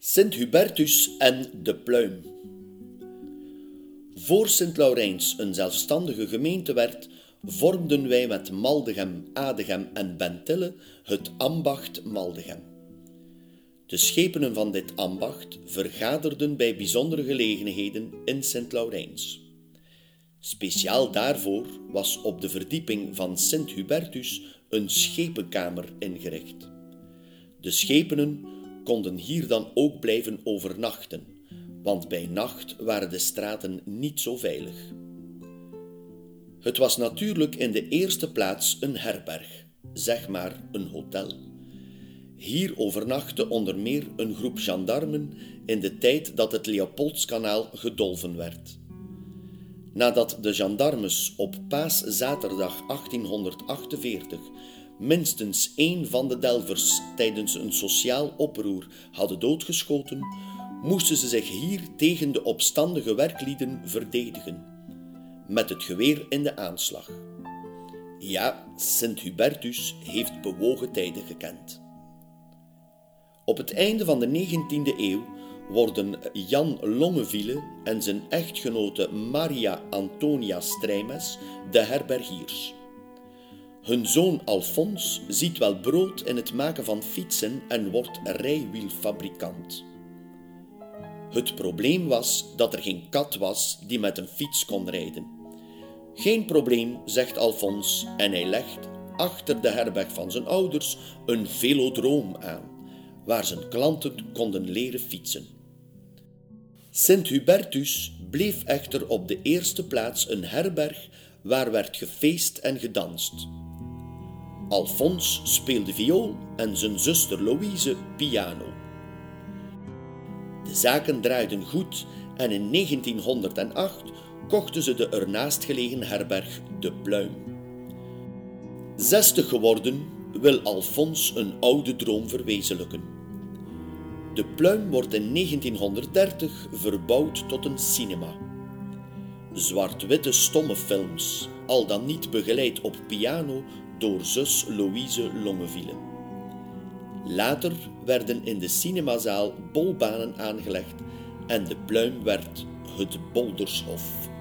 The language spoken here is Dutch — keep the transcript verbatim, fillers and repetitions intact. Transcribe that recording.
Sint Hubertus en de Pluim. Voor Sint Laurijns een zelfstandige gemeente werd, vormden wij met Maldegem, Adegem en Bentille het ambacht Maldegem. De schepenen van dit ambacht vergaderden bij bijzondere gelegenheden in Sint Laurijns. Speciaal daarvoor was op de verdieping van Sint Hubertus een schepenkamer ingericht. De schepenen konden hier dan ook blijven overnachten, want bij nacht waren de straten niet zo veilig. Het was natuurlijk in de eerste plaats een herberg, zeg maar een hotel. Hier overnachtte onder meer een groep gendarmen in de tijd dat het Leopoldskanaal gedolven werd. Nadat de gendarmes op Paaszaterdag achttienhonderdachtenveertig minstens één van de Delvers tijdens een sociaal oproer hadden doodgeschoten, moesten ze zich hier tegen de opstandige werklieden verdedigen, met het geweer in de aanslag. Ja, Sint Hubertus heeft bewogen tijden gekend. Op het einde van de negentiende eeuw worden Jan Longeville en zijn echtgenote Maria Antonia Strijmes de herbergiers. Hun zoon Alfons ziet wel brood in het maken van fietsen en wordt rijwielfabrikant. Het probleem was dat er geen kat was die met een fiets kon rijden. Geen probleem, zegt Alfons, en hij legt achter de herberg van zijn ouders een velodroom aan, waar zijn klanten konden leren fietsen. Sint Hubertus bleef echter op de eerste plaats een herberg waar werd gefeest en gedanst. Alfons speelde viool en zijn zuster Louise piano. De zaken draaiden goed en in negentienhonderdacht kochten ze de ernaast gelegen herberg De Pluim. Zestig geworden wil Alfons een oude droom verwezenlijken. De Pluim wordt in negentienhonderddertig verbouwd tot een cinema. Zwart-witte stomme films, al dan niet begeleid op piano door zus Louise Longeville. Later werden in de cinemazaal bolbanen aangelegd en De Pluim werd het Boldershof.